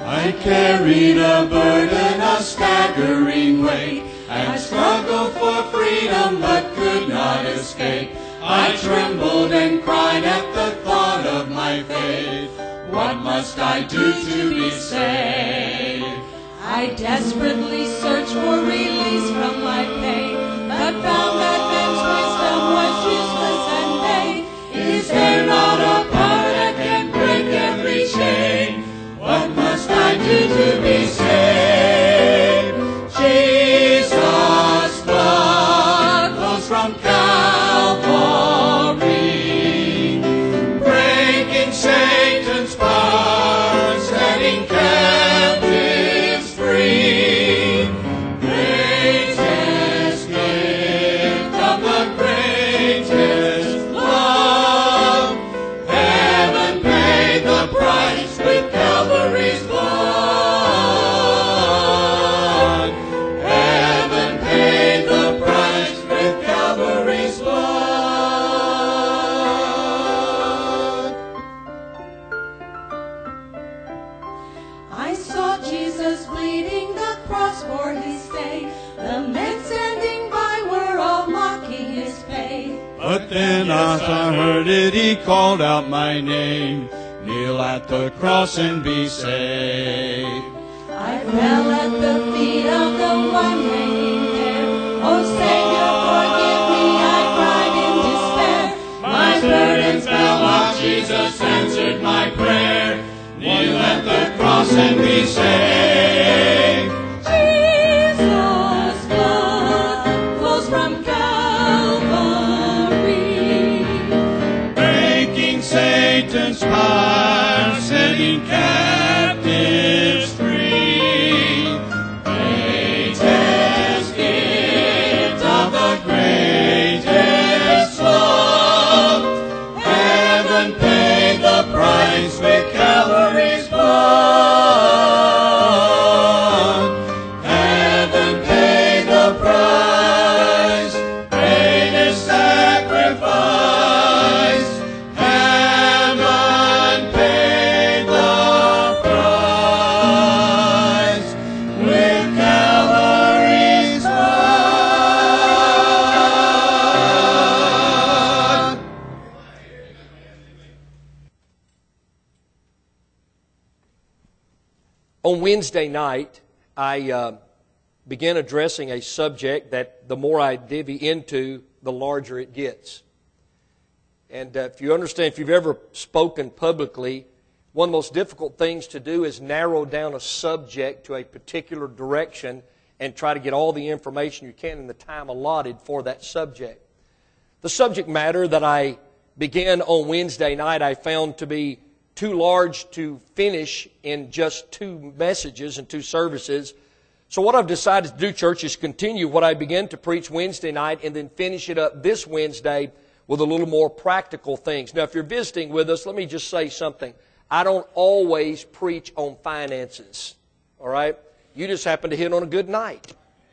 I carried a burden, a staggering weight, and struggled for freedom but could not escape. I trembled and cried at the thought of my fate. What must I do to be saved? I desperately searched for release from my pain, but found that man's wisdom was useless and vain. Is there not a power that can break every chain? What must I do to be saved? Jesus' blood flows from Calvary, breaking Satan's power, setting captives free. Greatest gift of the greatest love, heaven paid the price with Calvary's blood. Heaven paid the price with Calvary's blood. I saw Jesus bleeding, the cross for his sake. The men standing by were all mocking his faith. But then as I heard it, he called out my name. Kneel at the cross and be saved. I fell at the feet of the one hanging there. Oh, Savior, forgive me, I cried in despair. My burdens fell off, Jesus answered my prayer. Kneel at the cross and be saved. Jesus' blood flows from Calvary, Breaking Satan's power, setting captives free. Greatest gift of the greatest love, heaven paid the price with Calvary's blood. Heaven paid the price, greatest sacrifice. Heaven paid the price with Calvary's blood. On Wednesday night, I began addressing a subject that the more I divvy into, the larger it gets. And if you understand, if you've ever spoken publicly, one of the most difficult things to do is narrow down a subject to a particular direction and try to get all the information you can in the time allotted for that subject. The subject matter that I began on Wednesday night I found to be too large to finish in just 2 messages and 2 services. So what I've decided to do, church, is continue what I began to preach Wednesday night and then finish it up this Wednesday with a little more practical things. Now, if you're visiting with us, let me just say something. I don't always preach on finances, all right? You just happen to hit on a good night.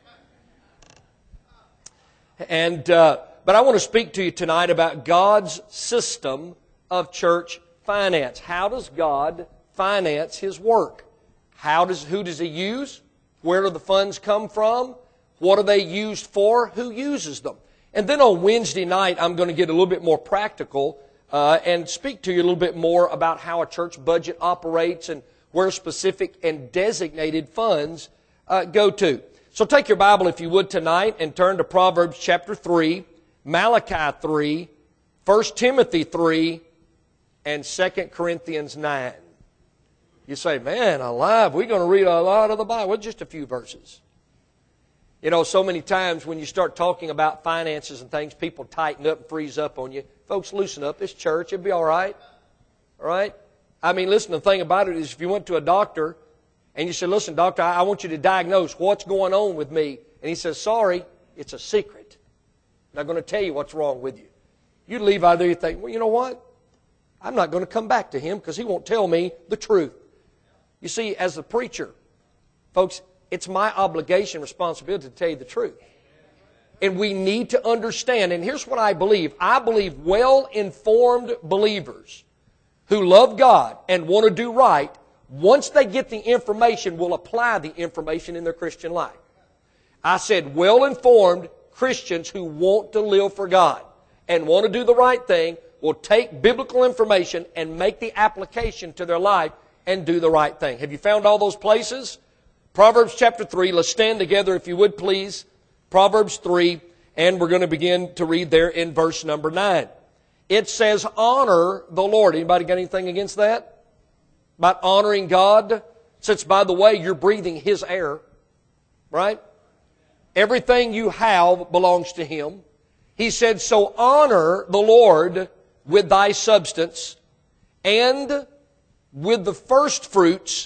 And but I want to speak to you tonight about God's system of church finance. How does God finance His work? Who does He use? Where do the funds come from? What are they used for? Who uses them? And then on Wednesday night, I'm going to get a little bit more practical and speak to you a little bit more about how a church budget operates and where specific and designated funds go to. So take your Bible, if you would, tonight and turn to Proverbs chapter 3, Malachi 3, 1 Timothy 3, and 2 Corinthians 9. You say, man, alive, we're going to read a lot of the Bible. Well, just a few verses. You know, so many times when you start talking about finances and things, people tighten up and freeze up on you. Folks, loosen up. It's church. It'll be all right. All right? I mean, listen, the thing about it is if you went to a doctor and you said, listen, doctor, I want you to diagnose what's going on with me. And he says, sorry, it's a secret. I'm not going to tell you what's wrong with you. You'd leave out there and think, well, you know what? I'm not going to come back to him because he won't tell me the truth. You see, as a preacher, folks, it's my obligation, responsibility to tell you the truth. And we need to understand, and here's what I believe. I believe well-informed believers who love God and want to do right once they get the information, will apply the information in their Christian life. I said well-informed Christians who want to live for God and want to do the right thing will take biblical information and make the application to their life and do the right thing. Have you found all those places? Proverbs chapter 3. Let's stand together if you would please. Proverbs 3, and we're going to begin to read there in verse number 9. It says, honor the Lord. Anybody got anything against that? About honoring God? Since, by the way, you're breathing His air, right? Everything you have belongs to Him. He said, so honor the Lord with thy substance and with the first fruits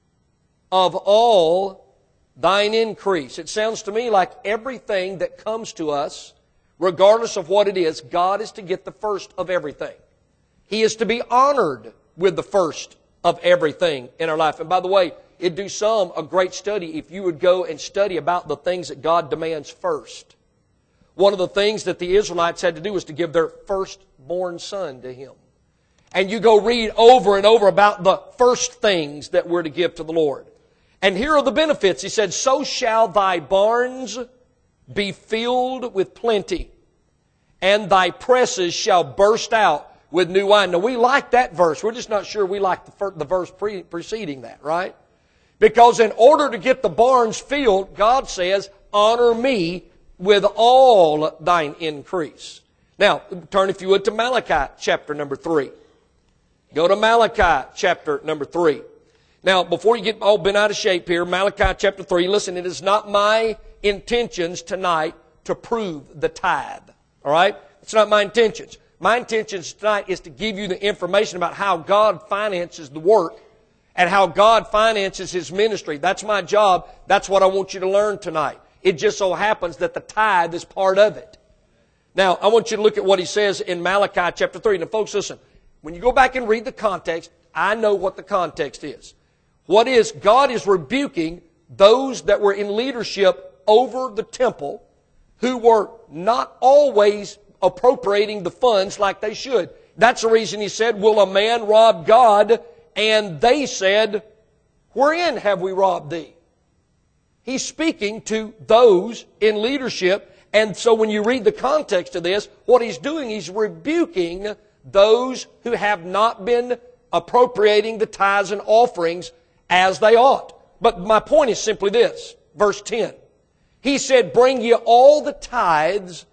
of all thine increase. It sounds to me like everything that comes to us, regardless of what it is, God is to get the first of everything. He is to be honored with the first of everything in our life. And by the way, it'd do some a great study if you would go and study about the things that God demands first. One of the things that the Israelites had to do was to give their firstborn son to Him. And you go read over and over about the first things that we're to give to the Lord. And here are the benefits. He said, so shall thy barns be filled with plenty, and thy presses shall burst out with new wine. Now we like that verse. We're just not sure we like the verse preceding that, right? Because in order to get the barns filled, God says, honor me with all thine increase. Now, turn if you would to Malachi chapter number 3. Go to Malachi chapter number 3. Now, before you get all bent out of shape here, Malachi chapter 3, listen, it is not my intentions tonight to prove the tithe. All right? It's not my intentions. My intentions tonight is to give you the information about how God finances the work and how God finances His ministry. That's my job. That's what I want you to learn tonight. It just so happens that the tithe is part of it. Now, I want you to look at what he says in Malachi chapter 3. Now, folks, listen. When you go back and read the context, I know what the context is. What is, God is rebuking those that were in leadership over the temple who were not always appropriating the funds like they should. That's the reason He said, will a man rob God? And they said, wherein have we robbed thee? He's speaking to those in leadership. And so when you read the context of this, what He's doing, He's rebuking those who have not been appropriating the tithes and offerings as they ought. But my point is simply this, verse 10. He said, bring ye all the tithes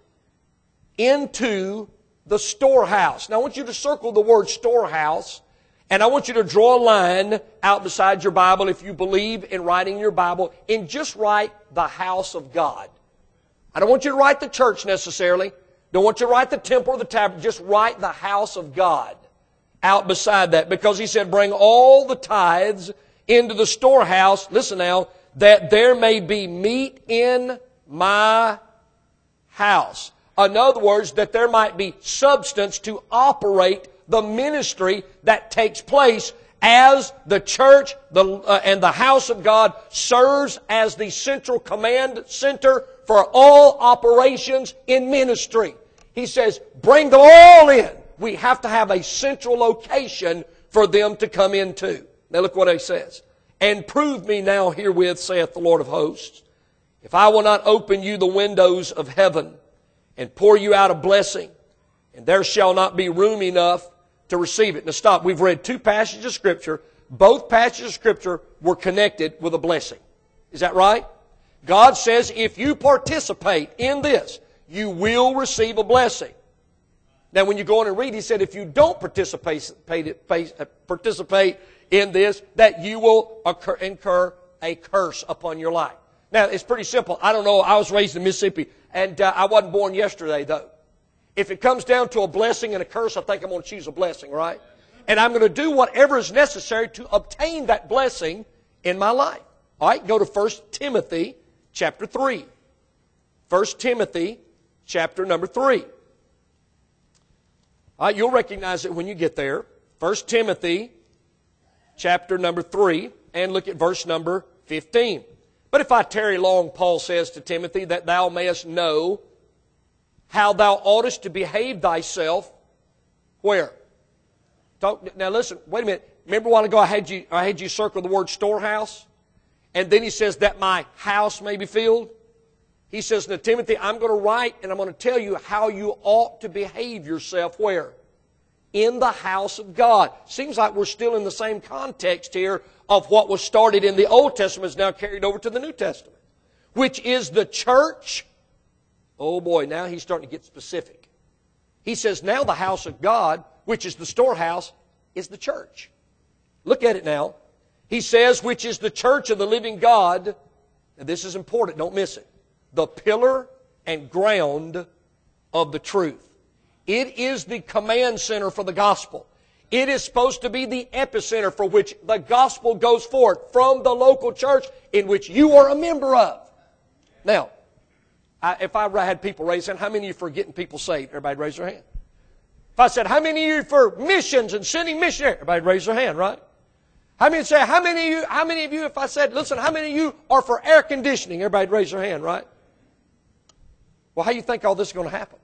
into the storehouse. Now I want you to circle the word storehouse, and I want you to draw a line out beside your Bible if you believe in writing your Bible, and just write the house of God. I don't want you to write the church necessarily. Don't want you to write the temple or the tabernacle. Just write the house of God out beside that. Because He said, bring all the tithes into the storehouse, listen now, that there may be meat in my house. In other words, that there might be substance to operate the ministry that takes place as the church and the house of God serves as the central command center for all operations in ministry. He says, bring them all in. We have to have a central location for them to come into. Now look what He says. And prove me now herewith, saith the Lord of hosts, if I will not open you the windows of heaven and pour you out a blessing, and there shall not be room enough to receive it. Now stop. We've read two passages of Scripture. Both passages of Scripture were connected with a blessing. Is that right? God says if you participate in this, you will receive a blessing. Now when you go on and read, He said if you don't participate in this, that you will incur a curse upon your life. Now it's pretty simple. I don't know. I was raised in Mississippi, and I wasn't born yesterday though. If it comes down to a blessing and a curse, I think I'm going to choose a blessing, right? And I'm going to do whatever is necessary to obtain that blessing in my life. All right, go to 1 Timothy chapter 3. 1 Timothy chapter number 3. All right, you'll recognize it when you get there. 1 Timothy chapter number 3, and look at verse number 15. But if I tarry long, Paul says to Timothy, that thou mayest know how thou oughtest to behave thyself. Where? Now listen, wait a minute. Remember a while ago I had you circle the word storehouse? And then he says that my house may be filled. He says to Timothy, I'm going to write and I'm going to tell you how you ought to behave yourself where? In the house of God. Seems like we're still in the same context here of what was started in the Old Testament is now carried over to the New Testament, which is the church. Oh boy, now he's starting to get specific. He says now the house of God, which is the storehouse, is the church. Look at it now. He says, which is the church of the living God. And this is important, don't miss it. The pillar and ground of the truth. It is the command center for the gospel. It is supposed to be the epicenter for which the gospel goes forth from the local church in which you are a member of. Now, if I had people raise their hand, how many of you for getting people saved? Everybody raise their hand. If I said, how many of you for missions and sending missionaries? Everybody raise their hand, right? How many of you, if I said, listen, how many of you are for air conditioning? Everybody raise their hand, right? Well, how do you think all this is going to happen?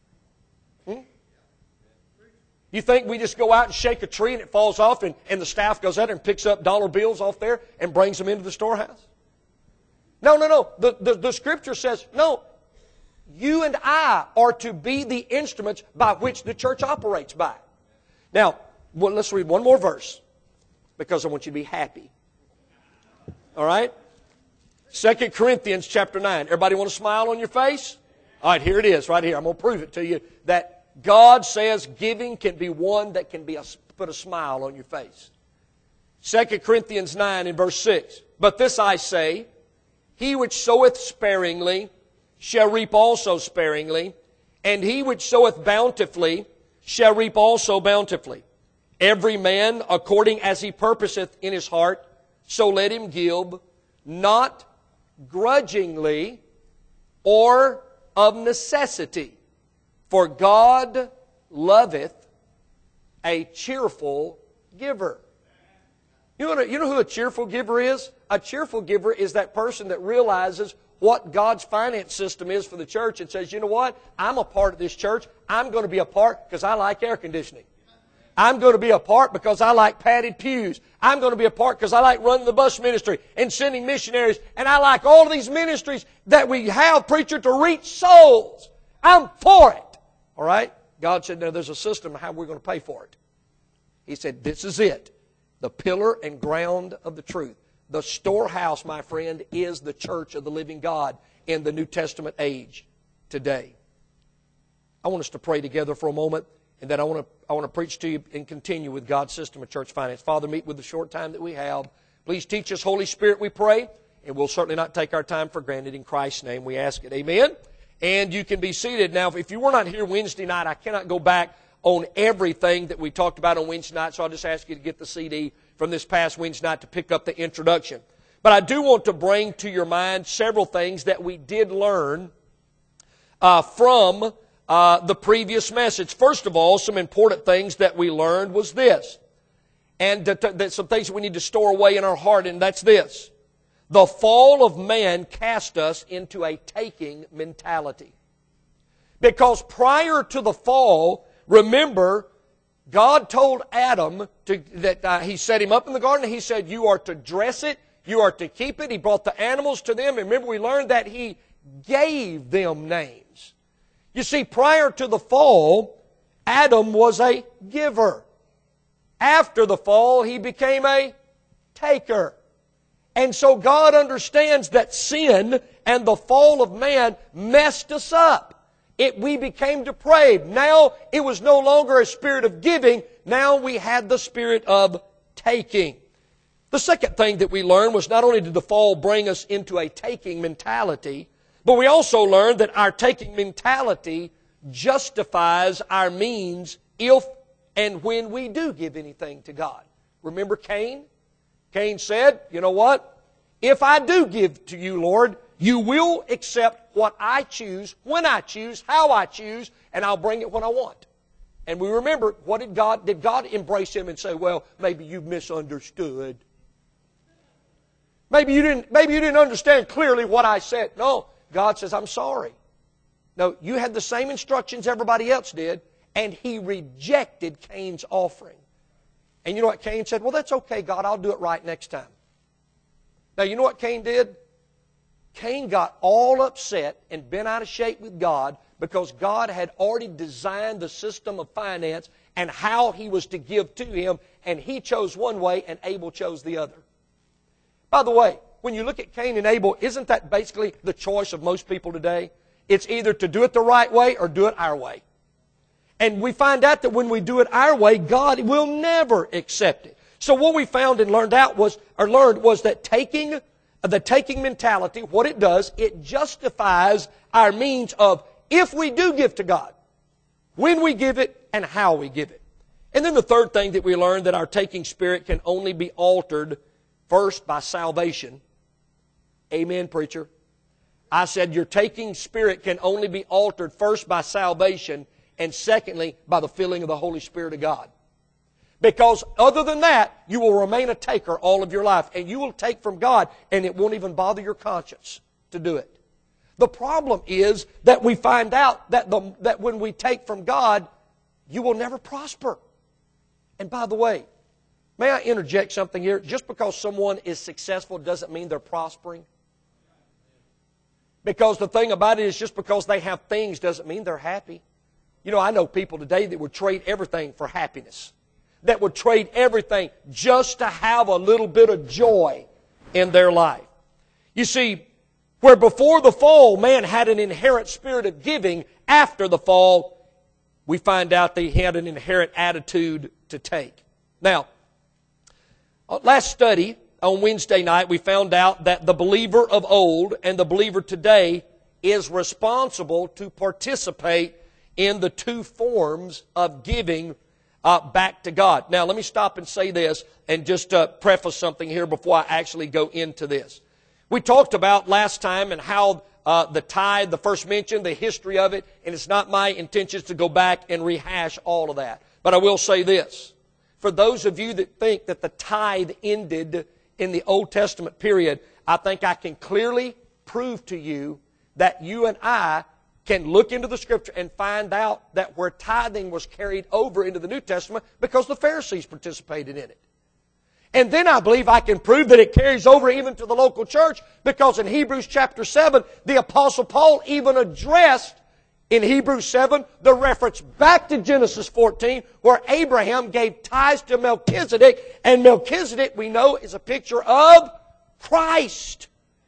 You think we just go out and shake a tree and it falls off and the staff goes out and picks up dollar bills off there and brings them into the storehouse? No. The Scripture says, no, you and I are to be the instruments by which the church operates by. Now, let's read one more verse because I want you to be happy. All right? 2 Corinthians chapter 9. Everybody want a smile on your face? All right, here it is, right here. I'm going to prove it to you that God says giving can be one that can put a smile on your face. 2 Corinthians 9 in verse 6. But this I say, he which soweth sparingly shall reap also sparingly, and he which soweth bountifully shall reap also bountifully. Every man according as he purposeth in his heart, so let him give, not grudgingly or of necessity. For God loveth a cheerful giver. You know who a cheerful giver is? A cheerful giver is that person that realizes what God's finance system is for the church and says, you know what? I'm a part of this church. I'm going to be a part because I like air conditioning. I'm going to be a part because I like padded pews. I'm going to be a part because I like running the bus ministry and sending missionaries. And I like all of these ministries that we have, preacher, to reach souls. I'm for it. All right? God said, no, there's a system of how we're going to pay for it. He said, this is it. The pillar and ground of the truth. The storehouse, my friend, is the church of the living God in the New Testament age today. I want us to pray together for a moment, and then I want to preach to you and continue with God's system of church finance. Father, meet with the short time that we have. Please teach us, Holy Spirit, we pray, and we'll certainly not take our time for granted. In Christ's name we ask it. Amen. And you can be seated. Now, if you were not here Wednesday night, I cannot go back on everything that we talked about on Wednesday night, so I'll just ask you to get the CD from this past Wednesday night to pick up the introduction. But I do want to bring to your mind several things that we did learn from the previous message. First of all, some important things that we learned was this. And some things that we need to store away in our heart, and that's this. The fall of man cast us into a taking mentality. Because prior to the fall, remember, God told Adam that he set him up in the garden. And he said, you are to dress it. You are to keep it. He brought the animals to them. And remember, we learned that he gave them names. You see, prior to the fall, Adam was a giver. After the fall, he became a taker. And so God understands that sin and the fall of man messed us up. We became depraved. Now it was no longer a spirit of giving. Now we had the spirit of taking. The second thing that we learned was not only did the fall bring us into a taking mentality, but we also learned that our taking mentality justifies our means if and when we do give anything to God. Remember Cain? Cain said, you know what? If I do give to you, Lord, you will accept what I choose, when I choose, how I choose, and I'll bring it when I want. And we remember, what did God embrace him and say, well, maybe you misunderstood. Maybe you didn't understand clearly what I said. No, God says, I'm sorry. No, you had the same instructions everybody else did, and he rejected Cain's offering. And you know what Cain said? Well, that's okay, God, I'll do it right next time. Now, you know what Cain did? Cain got all upset and bent out of shape with God because God had already designed the system of finance and how He was to give to him, and he chose one way and Abel chose the other. By the way, when you look at Cain and Abel, isn't that basically the choice of most people today? It's either to do it the right way or do it our way. And we find out that when we do it our way, God will never accept it. So what we found and learned was that the taking mentality, what it does, it justifies our means of if we do give to God, when we give it, and how we give it. And then the third thing that we learned, that our taking spirit can only be altered first by salvation. Amen, preacher. I said your taking spirit can only be altered first by salvation, and secondly, by the filling of the Holy Spirit of God. Because other than that, you will remain a taker all of your life. And you will take from God, and it won't even bother your conscience to do it. The problem is that we find out that when we take from God, you will never prosper. And by the way, may I interject something here? Just because someone is successful doesn't mean they're prospering. Because the thing about it is, just because they have things doesn't mean they're happy. You know, I know people today that would trade everything for happiness. That would trade everything just to have a little bit of joy in their life. You see, where before the fall, man had an inherent spirit of giving, after the fall, we find out that he had an inherent attitude to take. Now, last study on Wednesday night, we found out that the believer of old and the believer today is responsible to participate in the two forms of giving back to God. Now, let me stop and say this and just preface something here before I actually go into this. We talked about last time and how the tithe, the first mention, the history of it, and it's not my intention to go back and rehash all of that. But I will say this. For those of you that think that the tithe ended in the Old Testament period, I think I can clearly prove to you that you and I can look into the Scripture and find out that where tithing was carried over into the New Testament because the Pharisees participated in it. And then I believe I can prove that it carries over even to the local church, because in Hebrews chapter 7, the Apostle Paul even addressed in Hebrews 7 the reference back to Genesis 14, where Abraham gave tithes to Melchizedek, and Melchizedek, we know, is a picture of Christ.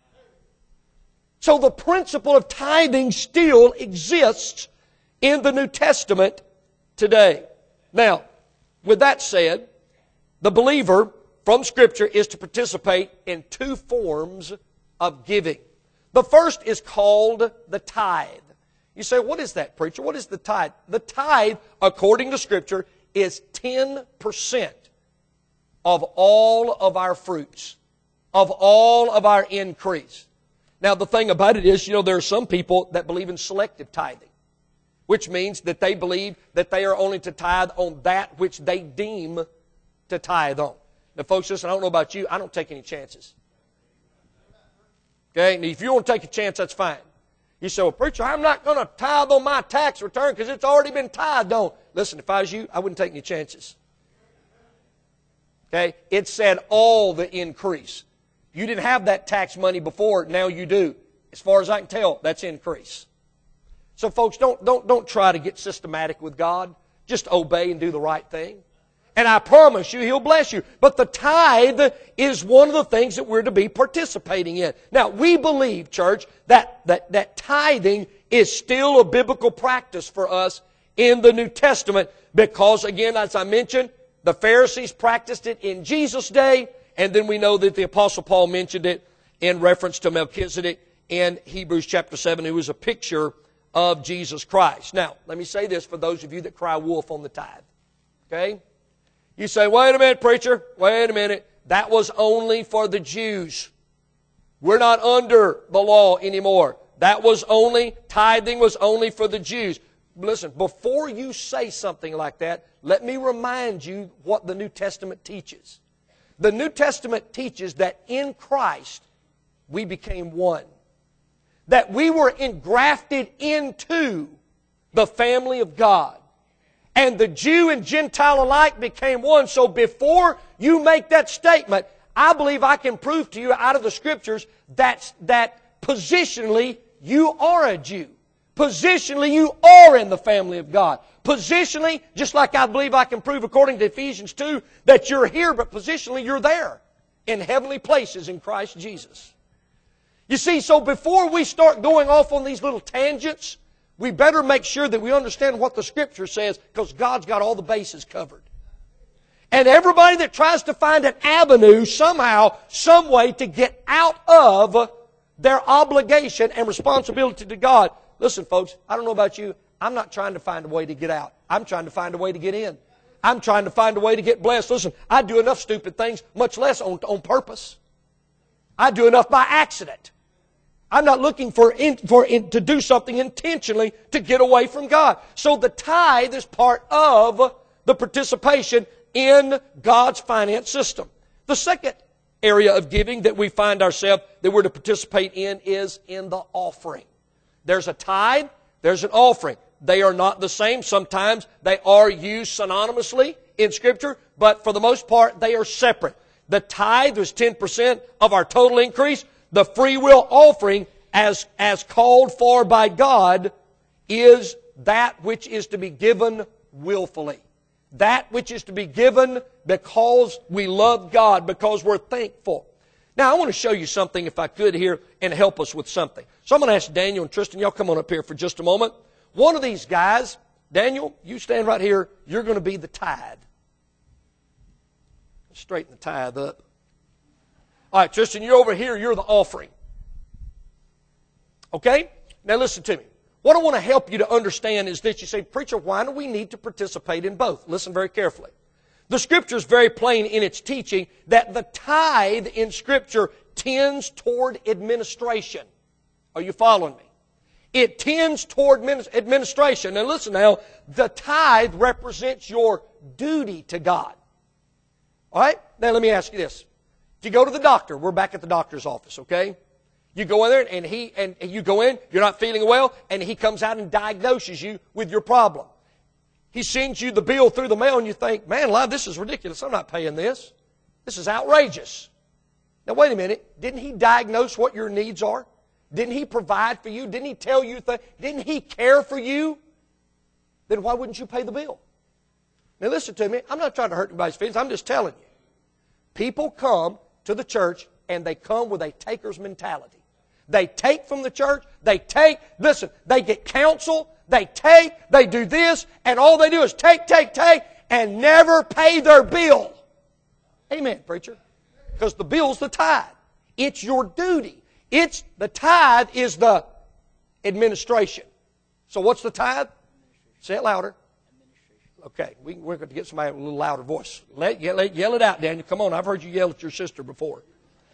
So the principle of tithing still exists in the New Testament today. Now, with that said, the believer from Scripture is to participate in two forms of giving. The first is called the tithe. You say, what is that, preacher? What is the tithe? The tithe, according to Scripture, is 10% of all of our fruits, of all of our increase. Now, the thing about it is, there are some people that believe in selective tithing, which means that they believe that they are only to tithe on that which they deem to tithe on. Now, folks, listen, I don't know about you. I don't take any chances. Okay? Now, if you want to take a chance, that's fine. You say, well, preacher, I'm not going to tithe on my tax return because it's already been tithed on. Listen, if I was you, I wouldn't take any chances. Okay? It said all the increase. You didn't have that tax money before, now you do. As far as I can tell, that's increase. So, folks, don't try to get systematic with God. Just obey and do the right thing. And I promise you, He'll bless you. But the tithe is one of the things that we're to be participating in. Now, we believe, church, that tithing is still a biblical practice for us in the New Testament because, again, as I mentioned, the Pharisees practiced it in Jesus' day, and then we know that the Apostle Paul mentioned it in reference to Melchizedek in Hebrews chapter 7, who is a picture of Jesus Christ. Now, let me say this for those of you that cry wolf on the tithe. Okay? You say, wait a minute, preacher, wait a minute. That was only for the Jews. We're not under the law anymore. Tithing was only for the Jews. Listen, before you say something like that, let me remind you what the New Testament teaches. The New Testament teaches that in Christ we became one. That we were engrafted into the family of God. And the Jew and Gentile alike became one. So before you make that statement, I believe I can prove to you out of the Scriptures that positionally you are a Jew. Positionally you are in the family of God. Positionally, just like I believe I can prove according to Ephesians 2 that you're here, but positionally you're there in heavenly places in Christ Jesus. You see, so before we start going off on these little tangents, we better make sure that we understand what the Scripture says, because God's got all the bases covered. And everybody that tries to find an avenue somehow, some way to get out of their obligation and responsibility to God. Listen, folks, I don't know about you. I'm not trying to find a way to get out. I'm trying to find a way to get in. I'm trying to find a way to get blessed. Listen, I do enough stupid things, much less on purpose. I do enough by accident. I'm not looking to do something intentionally to get away from God. So the tithe is part of the participation in God's finance system. The second area of giving that we find ourselves that we're to participate in is in the offering. There's a tithe, there's an offering. They are not the same. Sometimes they are used synonymously in Scripture, but for the most part they are separate. The tithe was 10% of our total increase. The free will offering, as called for by God, is that which is to be given willfully. That which is to be given because we love God, because we're thankful. Now, I want to show you something, if I could, here, and help us with something. So I'm going to ask Daniel and Tristan, y'all come on up here for just a moment. One of these guys, Daniel, you stand right here. You're going to be the tithe. Straighten the tithe up. All right, Tristan, you're over here. You're the offering. Okay? Now listen to me. What I want to help you to understand is that you say, preacher, why do we need to participate in both? Listen very carefully. The Scripture is very plain in its teaching that the tithe in Scripture tends toward administration. Are you following me? It tends toward administration. Now listen now, the tithe represents your duty to God. All right? Now let me ask you this. If you go to the doctor, we're back at the doctor's office, okay? You go in there and you go in, you're not feeling well, and he comes out and diagnoses you with your problem. He sends you the bill through the mail and you think, man, alive, this is ridiculous. I'm not paying this. This is outrageous. Now wait a minute. Didn't he diagnose what your needs are? Didn't he provide for you? Didn't he tell you things? Didn't he care for you? Then why wouldn't you pay the bill? Now listen to me. I'm not trying to hurt anybody's feelings. I'm just telling you. People come to the church and they come with a taker's mentality. They take from the church, they get counsel, they do this, and all they do is take, and never pay their bill. Amen, preacher. Because the bill's the tithe. It's your duty. The tithe is the administration. So what's the tithe? Say it louder. Okay, we're going to get somebody with a little louder voice. Yell it out, Daniel. Come on, I've heard you yell at your sister before.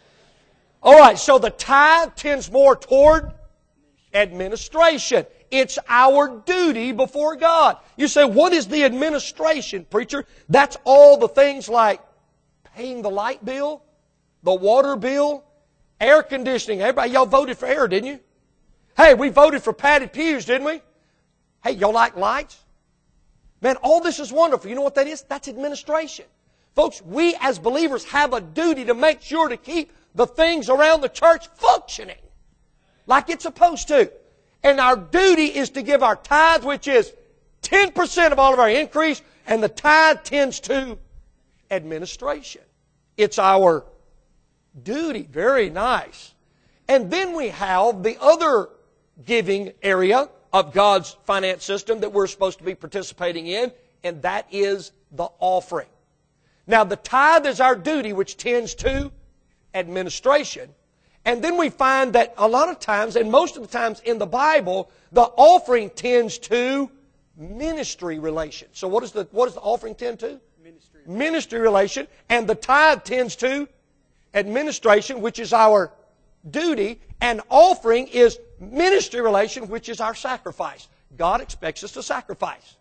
All right, so the tithe tends more toward administration. It's our duty before God. You say, what is the administration, preacher? That's all the things like paying the light bill, the water bill, air conditioning. Everybody, y'all voted for air, didn't you? Hey, we voted for padded pews, didn't we? Hey, y'all like lights? Man, all this is wonderful. You know what that is? That's administration. Folks, we as believers have a duty to make sure to keep the things around the church functioning like it's supposed to. And our duty is to give our tithe, which is 10% of all of our increase, and the tithe tends to administration. It's our duty. Very nice. And then we have the other giving area of God's finance system that we're supposed to be participating in, and that is the offering. Now, the tithe is our duty, which tends to administration. And then we find that a lot of times, and most of the times in the Bible, the offering tends to ministry relation. So what does the offering tend to? Ministry relation. And the tithe tends to administration, which is our duty. And offering is ministry relation, which is our sacrifice. God expects us to sacrifice.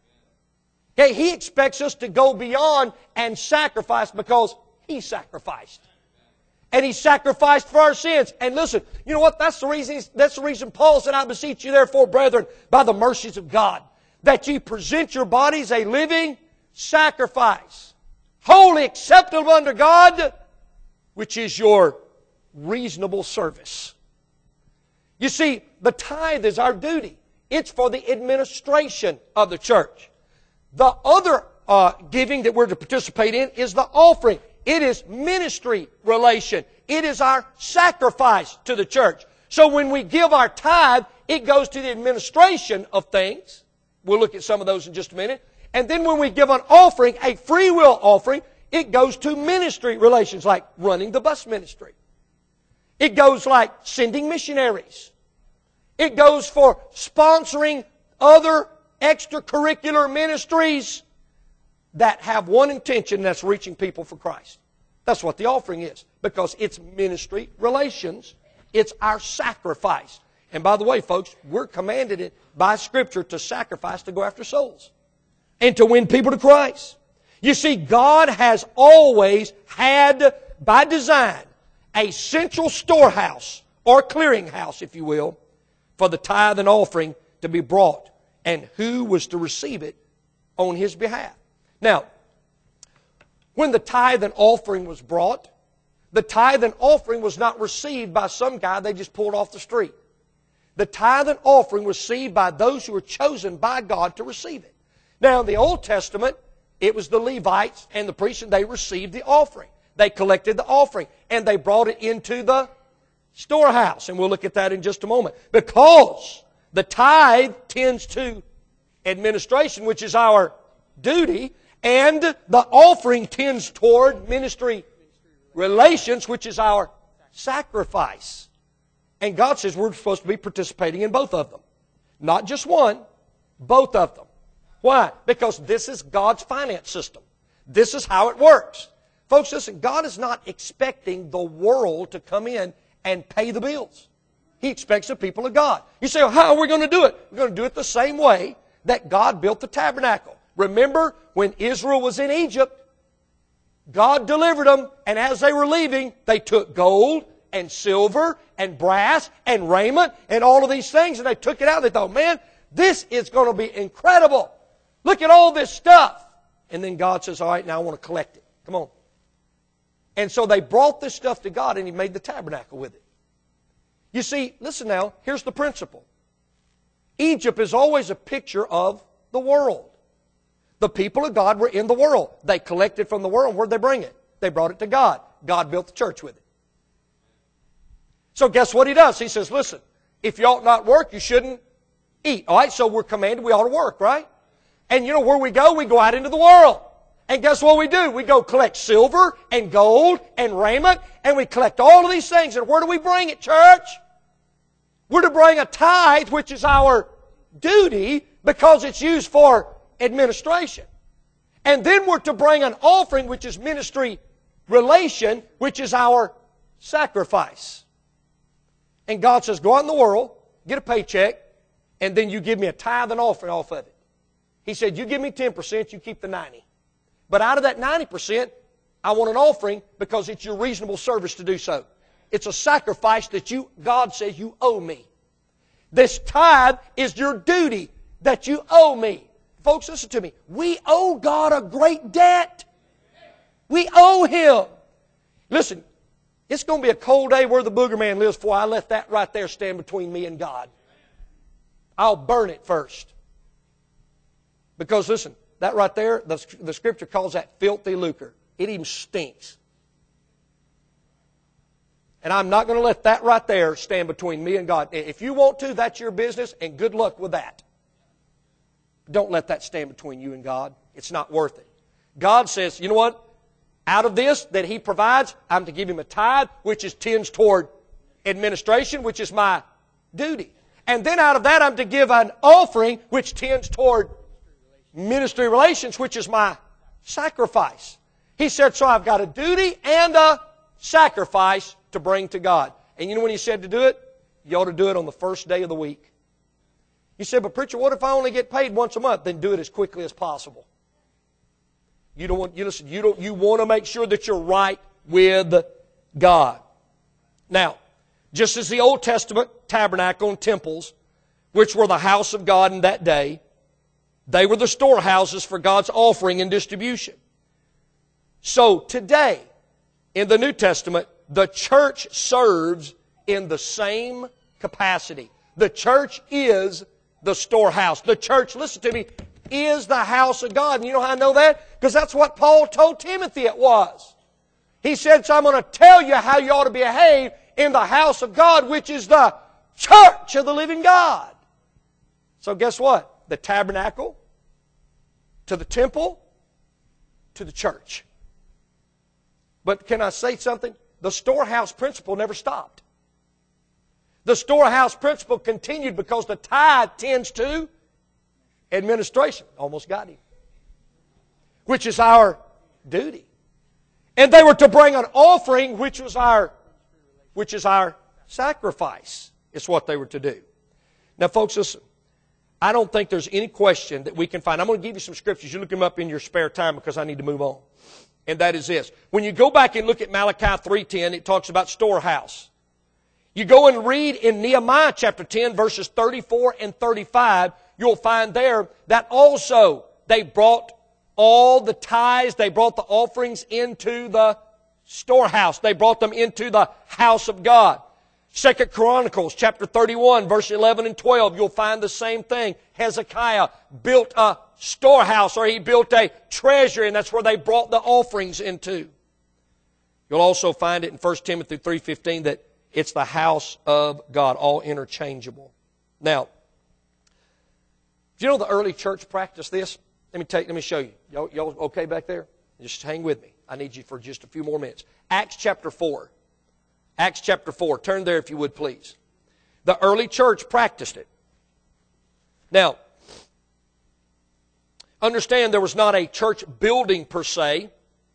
Okay, He expects us to go beyond and sacrifice because He sacrificed. And He sacrificed for our sins. And listen, you know what? That's the reason Paul said, I beseech you therefore, brethren, by the mercies of God, that ye present your bodies a living sacrifice, wholly acceptable unto God, which is your reasonable service. You see, the tithe is our duty. It's for the administration of the church. The other giving that we're to participate in is the offering. It is ministry relation. It is our sacrifice to the church. So when we give our tithe, it goes to the administration of things. We'll look at some of those in just a minute. And then when we give an offering, a free will offering, it goes to ministry relations, like running the bus ministry. It goes like sending missionaries. It goes for sponsoring other extracurricular ministries that have one intention, and that's reaching people for Christ. That's what the offering is, because it's ministry relations. It's our sacrifice. And by the way, folks, we're commanded it by Scripture to sacrifice to go after souls and to win people to Christ. You see, God has always had, by design, a central storehouse, or clearinghouse, if you will, for the tithe and offering to be brought, and who was to receive it on His behalf. Now, when the tithe and offering was brought, the tithe and offering was not received by some guy they just pulled off the street. The tithe and offering was received by those who were chosen by God to receive it. Now, in the Old Testament, it was the Levites and the priests, and they received the offering. They collected the offering, and they brought it into the storehouse. And we'll look at that in just a moment. Because the tithe tends to administration, which is our duty, and the offering tends toward ministry relations, which is our sacrifice. And God says we're supposed to be participating in both of them. Not just one, both of them. Why? Because this is God's finance system. This is how it works. Folks, listen, God is not expecting the world to come in and pay the bills. He expects the people of God. You say, well, how are we going to do it? We're going to do it the same way that God built the tabernacle. Remember, when Israel was in Egypt, God delivered them, and as they were leaving, they took gold and silver and brass and raiment and all of these things, and they took it out. They thought, man, this is going to be incredible. Look at all this stuff. And then God says, all right, now I want to collect it. Come on. And so they brought this stuff to God, and He made the tabernacle with it. You see, listen now, here's the principle. Egypt is always a picture of the world. The people of God were in the world. They collected from the world. Where'd they bring it? They brought it to God. God built the church with it. So guess what He does? He says, listen, if you ought not work, you shouldn't eat. All right, so we're commanded we ought to work, right? And you know where we go? We go out into the world. And guess what we do? We go collect silver and gold and raiment, and we collect all of these things. And where do we bring it, church? We're to bring a tithe, which is our duty, because it's used for administration. And then we're to bring an offering, which is ministry relation, which is our sacrifice. And God says, go out in the world, get a paycheck, and then you give me a tithe and offering off of it. He said, you give me 10%, you keep the 90%. But out of that 90%, I want an offering because it's your reasonable service to do so. It's a sacrifice that God says you owe me. This tithe is your duty that you owe me. Folks, listen to me. We owe God a great debt. We owe Him. Listen, it's going to be a cold day where the booger man lives before I let that right there stand between me and God. I'll burn it first. Because listen, that right there, the Scripture calls that filthy lucre. It even stinks. And I'm not going to let that right there stand between me and God. If you want to, that's your business, and good luck with that. Don't let that stand between you and God. It's not worth it. God says, you know what? Out of this that He provides, I'm to give Him a tithe, which tends toward administration, which is my duty. And then out of that, I'm to give an offering, which tends toward ministry relations, which is my sacrifice. He said, so I've got a duty and a sacrifice to bring to God. And you know when He said to do it? You ought to do it on the first day of the week. You said, but preacher, what if I only get paid once a month? Then do it as quickly as possible. You want to make sure that you're right with God. Now, just as the Old Testament tabernacle and temples, which were the house of God in that day, They were the storehouses for God's offering and distribution. So today, in the New Testament, the church serves in the same capacity. The church is the storehouse. The church, listen to me, is the house of God. And you know how I know that? Because that's what Paul told Timothy it was. He said, so I'm going to tell you how you ought to behave in the house of God, which is the church of the living God. So guess what? The tabernacle, to the temple, to the church. But can I say something? The storehouse principle never stopped. The storehouse principle continued because the tithe tends to administration. Almost got him. Which is our duty. And they were to bring an offering, which is our sacrifice. It's what they were to do. Now, folks, listen. I don't think there's any question that we can find. I'm going to give you some scriptures. You look them up in your spare time because I need to move on. And that is this. When you go back and look at Malachi 3:10, it talks about storehouse. You go and read in Nehemiah chapter 10, verses 34 and 35, you'll find there that also they brought all the tithes, they brought the offerings into the storehouse. They brought them into the house of God. 2 Chronicles chapter 31, verse 11 and 12, you'll find the same thing. Hezekiah built a storehouse, or he built a treasury, and that's where they brought the offerings into. You'll also find it in 1 Timothy 3:15 that it's the house of God, all interchangeable. Now, do you know the early church practiced this? Let me show you. Y'all okay back there? Just hang with me. I need you for just a few more minutes. Acts chapter 4. Acts chapter 4. Turn there if you would, please. The early church practiced it. Now, understand there was not a church building per se.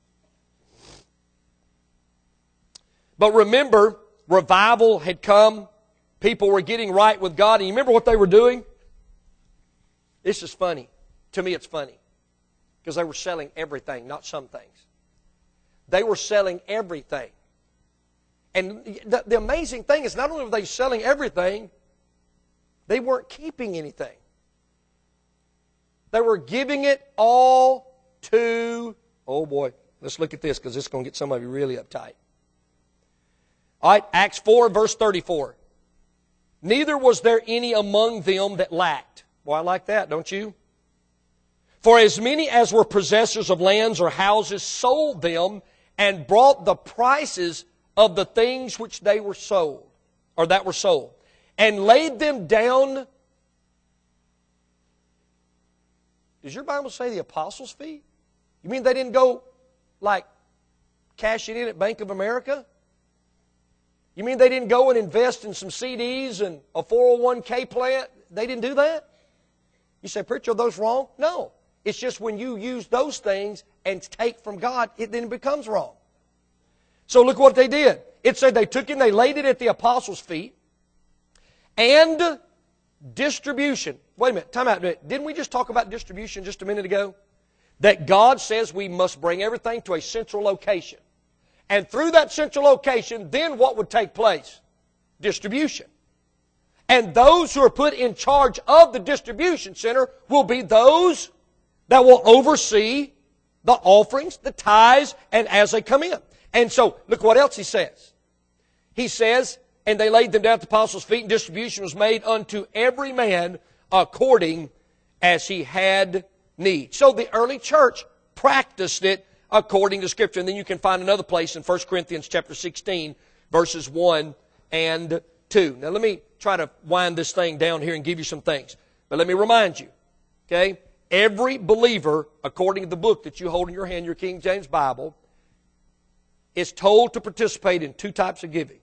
But remember, revival had come. People were getting right with God. And you remember what they were doing? This is funny. To me, it's funny. Because they were selling everything, not some things. They were selling everything. And the amazing thing is, not only were they selling everything, they weren't keeping anything. They were giving it all to, oh boy, let's look at this because this is going to get some of you really uptight. All right, Acts 4, verse 34. Neither was there any among them that lacked. Boy, I like that, don't you? For as many as were possessors of lands or houses sold them and brought the prices of the things which they were sold, or that were sold, and laid them down. Does your Bible say the apostles' feet? You mean they didn't go like cash it in at Bank of America? You mean they didn't go and invest in some CDs and a 401k plan? They didn't do that? You say, preacher, are those wrong? No. It's just when you use those things and take from God, it then becomes wrong. So look what they did. It said they took it and they laid it at the apostles' feet. And distribution. Wait a minute, time out. Didn't we just talk about distribution just a minute ago? That God says we must bring everything to a central location. And through that central location, then what would take place? Distribution. And those who are put in charge of the distribution center will be those that will oversee the offerings, the tithes, and as they come in. And so, look what else he says. He says, and they laid them down at the apostles' feet, and distribution was made unto every man according as he had need. So the early church practiced it according to Scripture. And then you can find another place in 1 Corinthians chapter 16, verses 1 and 2. Now let me try to wind this thing down here and give you some things. But let me remind you, okay, every believer, according to the book that you hold in your hand, your King James Bible, is told to participate in two types of giving.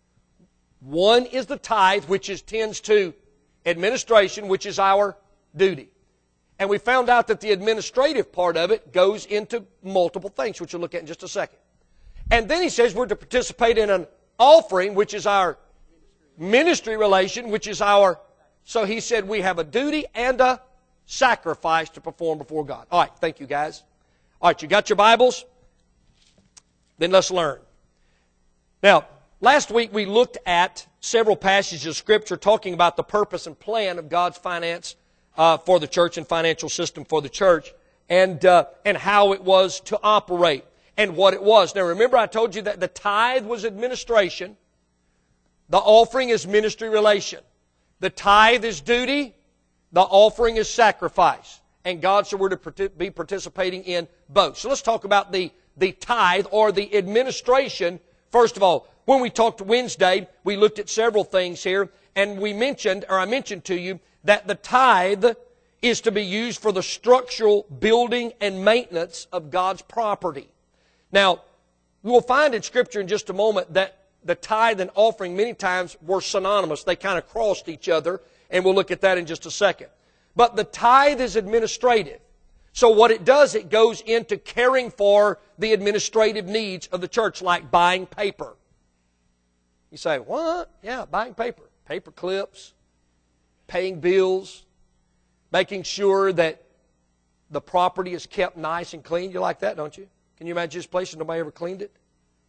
One is the tithe, which tends to administration, which is our duty. And we found out that the administrative part of it goes into multiple things, which we'll look at in just a second. And then he says we're to participate in an offering, which is our ministry relation, which is our... So he said we have a duty and a sacrifice to perform before God. All right, thank you guys. All right, you got your Bibles? Then let's learn. Now, last week we looked at several passages of Scripture talking about the purpose and plan of God's finance for the church and financial system for the church, and how it was to operate and what it was. Now remember, I told you that the tithe was administration. The offering is ministry relation. The tithe is duty. The offering is sacrifice. And God said we're to be participating in both. So let's talk about the tithe or the administration. First of all, when we talked Wednesday, we looked at several things here, and I mentioned to you that the tithe is to be used for the structural building and maintenance of God's property. Now, we will find in Scripture in just a moment that the tithe and offering many times were synonymous. They kind of crossed each other, and we'll look at that in just a second. But the tithe is administrative. So what it does, it goes into caring for the administrative needs of the church, like buying paper. You say, what? Yeah, buying paper. Paper clips, paying bills, making sure that the property is kept nice and clean. You like that, don't you? Can you imagine this place and nobody ever cleaned it?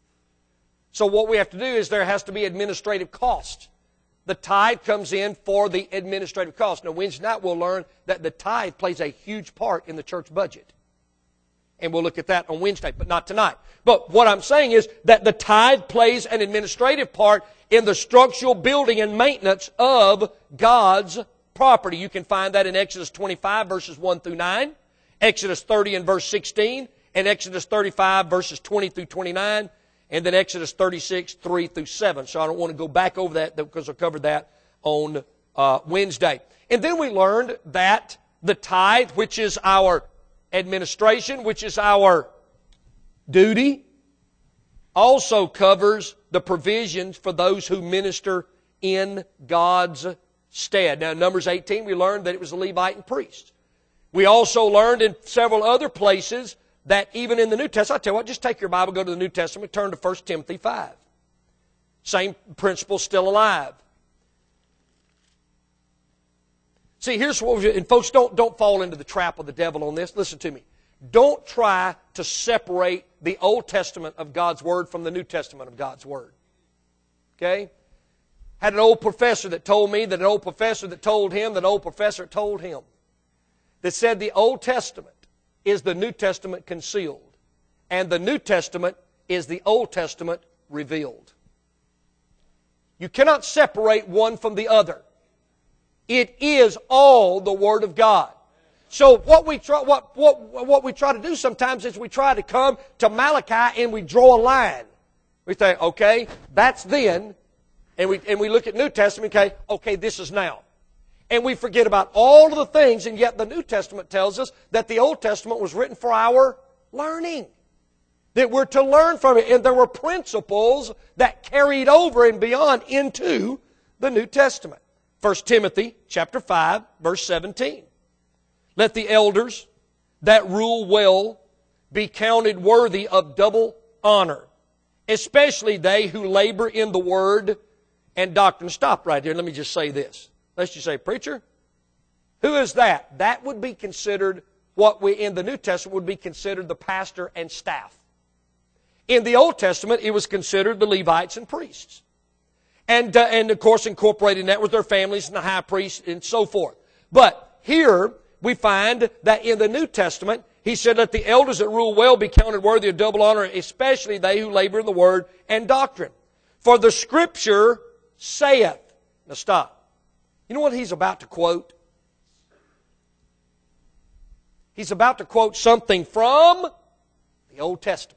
So what we have to do is there has to be administrative cost. The tithe comes in for the administrative cost. Now, Wednesday night we'll learn that the tithe plays a huge part in the church budget. And we'll look at that on Wednesday, but not tonight. But what I'm saying is that the tithe plays an administrative part in the structural building and maintenance of God's property. You can find that in Exodus 25, verses 1 through 9, Exodus 30 and verse 16, and Exodus 35, verses 20 through 29, and then Exodus 36, 3 through 7. So I don't want to go back over that because I covered that on Wednesday. And then we learned that the tithe, which is our administration, which is our duty, also covers the provisions for those who minister in God's stead. Now, in Numbers 18, we learned that it was the Levite and priest. We also learned in several other places that even in the New Testament, I tell you what, just take your Bible, go to the New Testament, turn to 1 Timothy 5. Same principle still alive. See, here's what and folks, don't fall into the trap of the devil on this. Listen to me. Don't try to separate the Old Testament of God's Word from the New Testament of God's Word. Okay? Had an old professor that told me that an old professor that told him that an old professor told him that said the Old Testament is the New Testament concealed, and the New Testament is the Old Testament revealed. You cannot separate one from the other. It is all the Word of God. So what we try to do sometimes is we try to come to Malachi and we draw a line. We say, okay, that's then, and we look at New Testament, okay, this is now. And we forget about all of the things, and yet the New Testament tells us that the Old Testament was written for our learning. That we're to learn from it. And there were principles that carried over and beyond into the New Testament. 1 Timothy chapter 5, verse 17. Let the elders that rule well be counted worthy of double honor, especially they who labor in the word and doctrine. Stop right there. Let me just say this. Let's just say, preacher, who is that? That would be considered what we in the New Testament would be considered the pastor and staff. In the Old Testament, it was considered the Levites and priests. And of course, incorporated in that was their families and the high priest and so forth. But here, we find that in the New Testament, he said, let the elders that rule well be counted worthy of double honor, especially they who labor in the word and doctrine. For the Scripture saith. Now stop. You know what he's about to quote? He's about to quote something from the Old Testament.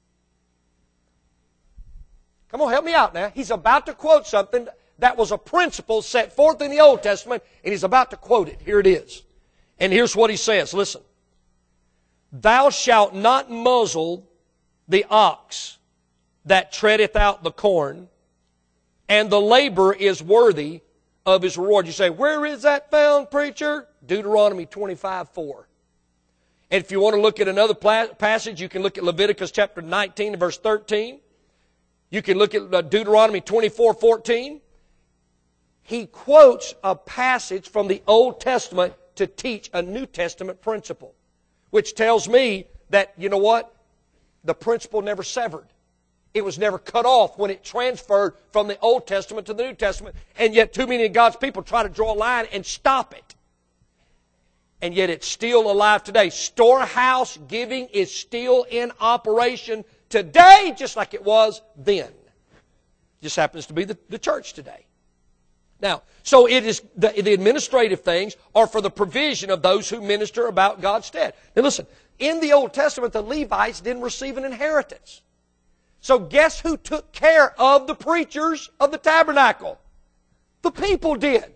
Come on, help me out now. He's about to quote something that was a principle set forth in the Old Testament, and he's about to quote it. Here it is. And here's what he says. Listen. Thou shalt not muzzle the ox that treadeth out the corn, and the laborer is worthy of his reward. You say, where is that found, preacher? Deuteronomy 25:4. And if you want to look at another passage, you can look at Leviticus chapter 19 and verse 13. You can look at Deuteronomy 24:14. He quotes a passage from the Old Testament to teach a New Testament principle, which tells me that, you know what? The principle never severed. It was never cut off when it transferred from the Old Testament to the New Testament. And yet too many of God's people try to draw a line and stop it. and yet it's still alive today. Storehouse giving is still in operation today, just like it was then. Just happens to be the church today. Now, so it is the administrative things are for the provision of those who minister about God's stead. Now listen, in the Old Testament, the Levites didn't receive an inheritance. So guess who took care of the preachers of the tabernacle? The people did.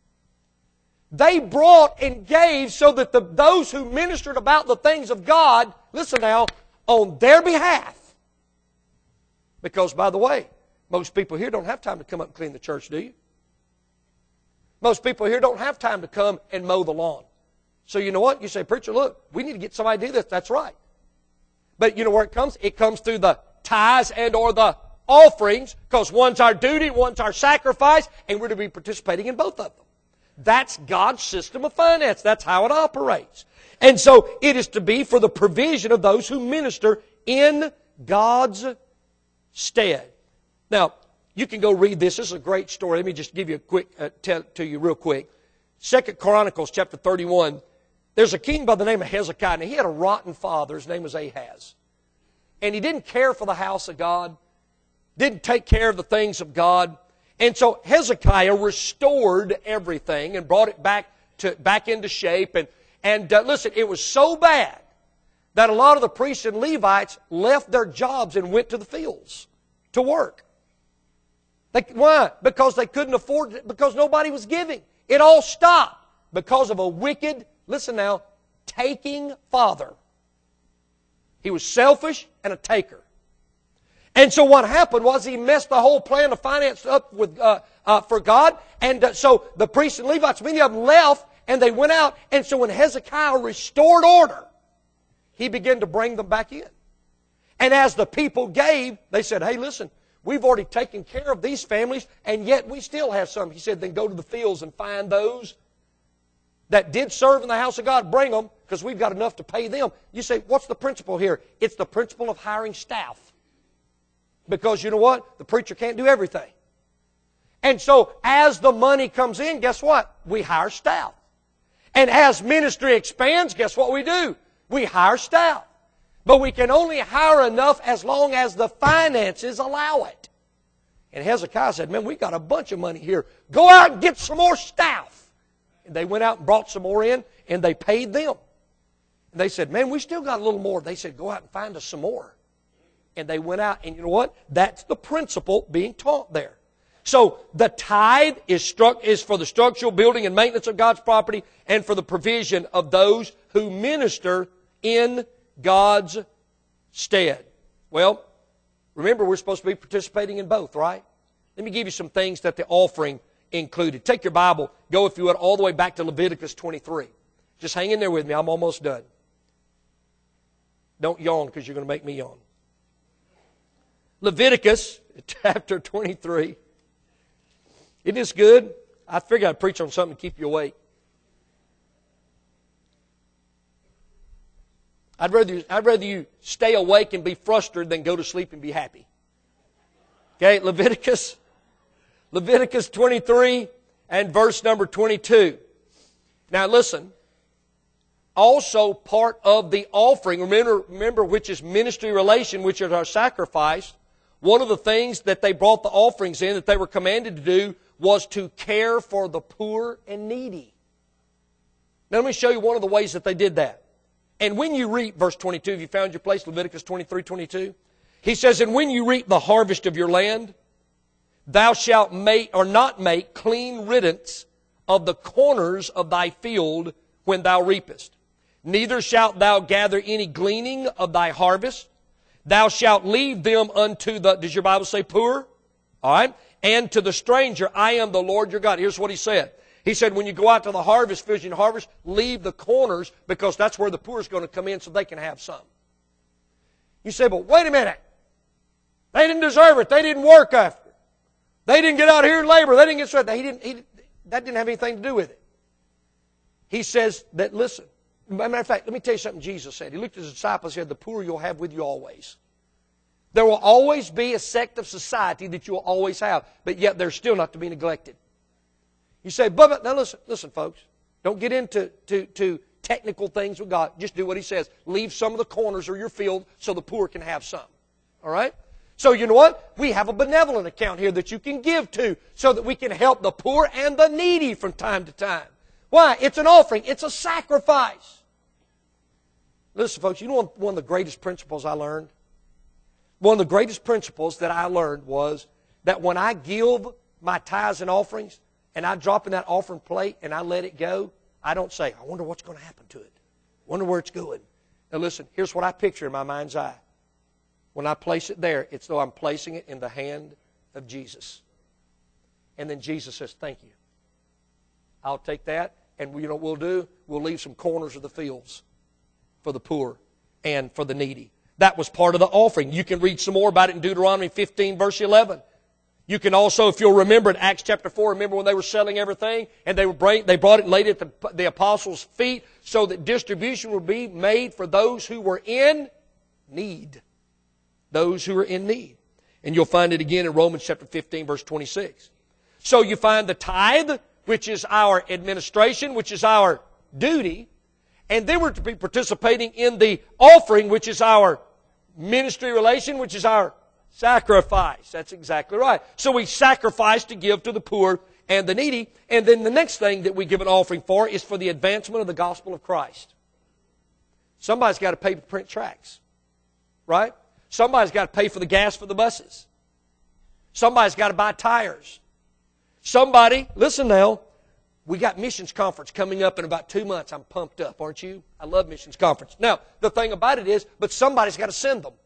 They brought and gave so that those who ministered about the things of God, listen now, on their behalf. Because, by the way, most people here don't have time to come up and clean the church, do you? Most people here don't have time to come and mow the lawn. So you know what? You say, preacher, look, we need to get somebody to do this. That's right. But you know where it comes? It comes through the tithes and or the offerings, because one's our duty, one's our sacrifice, and we're to be participating in both of them. That's God's system of finance. That's how it operates. And so it is to be for the provision of those who minister in God's stead. Now, you can go read this. This is a great story. Let me just give you a quick, tell to you real quick. 2 Chronicles chapter 31. There's a king by the name of Hezekiah. Now, he had a rotten father. His name was Ahaz. And he didn't care for the house of God. Didn't take care of the things of God. And so Hezekiah restored everything and brought it back into shape. And listen, it was so bad that a lot of the priests and Levites left their jobs and went to the fields to work. Why? Because they couldn't afford it, because nobody was giving. It all stopped because of a wicked, listen now, taking father. He was selfish and a taker. And so what happened was he messed the whole plan of finance up with, for God. And so the priests and Levites, many of them left and they went out. And so when Hezekiah restored order, he began to bring them back in. And as the people gave, they said, hey, listen, we've already taken care of these families, and yet we still have some. He said, then go to the fields and find those that did serve in the house of God. Bring them, because we've got enough to pay them. You say, what's the principle here? It's the principle of hiring staff. Because you know what? The preacher can't do everything. And so as the money comes in, guess what? We hire staff. And as ministry expands, guess what we do? We hire staff. But we can only hire enough as long as the finances allow it. And Hezekiah said, man, we got a bunch of money here. Go out and get some more staff. And they went out and brought some more in, and they paid them. And they said, man, we still got a little more. They said, go out and find us some more. And they went out, and you know what? That's the principle being taught there. So the tithe is for the structural building and maintenance of God's property and for the provision of those who minister in God's stead. Well, remember we're supposed to be participating in both, right? Let me give you some things that the offering included. Take your Bible, go if you would, all the way back to Leviticus 23. Just hang in there with me, I'm almost done. Don't yawn because you're going to make me yawn. Leviticus chapter 23. Isn't this good? I figured I'd preach on something to keep you awake. I'd rather you stay awake and be frustrated than go to sleep and be happy. Okay, Leviticus 23 and verse number 22. Now listen, also part of the offering, remember which is ministry relation, which is our sacrifice. One of the things that they brought the offerings in that they were commanded to do was to care for the poor and needy. Now let me show you one of the ways that they did that. And when you reap, verse 22, have you found your place, Leviticus 23, 22? He says, and when you reap the harvest of your land, thou shalt not make clean riddance of the corners of thy field when thou reapest. Neither shalt thou gather any gleaning of thy harvest. Thou shalt leave them unto the, does your Bible say poor? All right. And to the stranger, I am the Lord your God. Here's what he said. He said, when you go out to the harvest, fields and harvest, leave the corners because that's where the poor is going to come in so they can have some. You say, but wait a minute. They didn't deserve it. They didn't work after. They didn't get out here and labor. They didn't get sweat. That didn't have anything to do with it. He says that, listen, as a matter of fact, let me tell you something Jesus said. He looked at his disciples and said, the poor you'll have with you always. There will always be a sect of society that you'll always have, but yet they're still not to be neglected. You say, but now listen, folks. Don't get into technical things with God. Just do what He says. Leave some of the corners of your field so the poor can have some. All right? So you know what? We have a benevolent account here that you can give to so that we can help the poor and the needy from time to time. Why? It's an offering. It's a sacrifice. Listen, folks, you know one of the greatest principles I learned? One of the greatest principles that I learned was that when I give my tithes and offerings and I drop in that offering plate and I let it go, I don't say, I wonder what's going to happen to it. I wonder where it's going. Now listen, here's what I picture in my mind's eye. When I place it there, it's though I'm placing it in the hand of Jesus. And then Jesus says, thank you. I'll take that, and you know what we'll do? We'll leave some corners of the fields for the poor and for the needy. That was part of the offering. You can read some more about it in Deuteronomy 15, verse 11. You can also, if you'll remember in Acts chapter 4, remember when they were selling everything and they brought it and laid it at the apostles' feet so that distribution would be made for those who were in need. Those who are in need. And you'll find it again in Romans chapter 15, verse 26. So you find the tithe, which is our administration, which is our duty, and then we're to be participating in the offering, which is our ministry relation, which is our sacrifice. That's exactly right. So we sacrifice to give to the poor and the needy. And then the next thing that we give an offering for is for the advancement of the gospel of Christ. Somebody's got to pay to print tracts. Right? Somebody's got to pay for the gas for the buses. Somebody's got to buy tires. Somebody, listen now, we got missions conference coming up in about 2 months. I'm pumped up, aren't you? I love missions conference. Now, the thing about it is, but somebody's got to send them.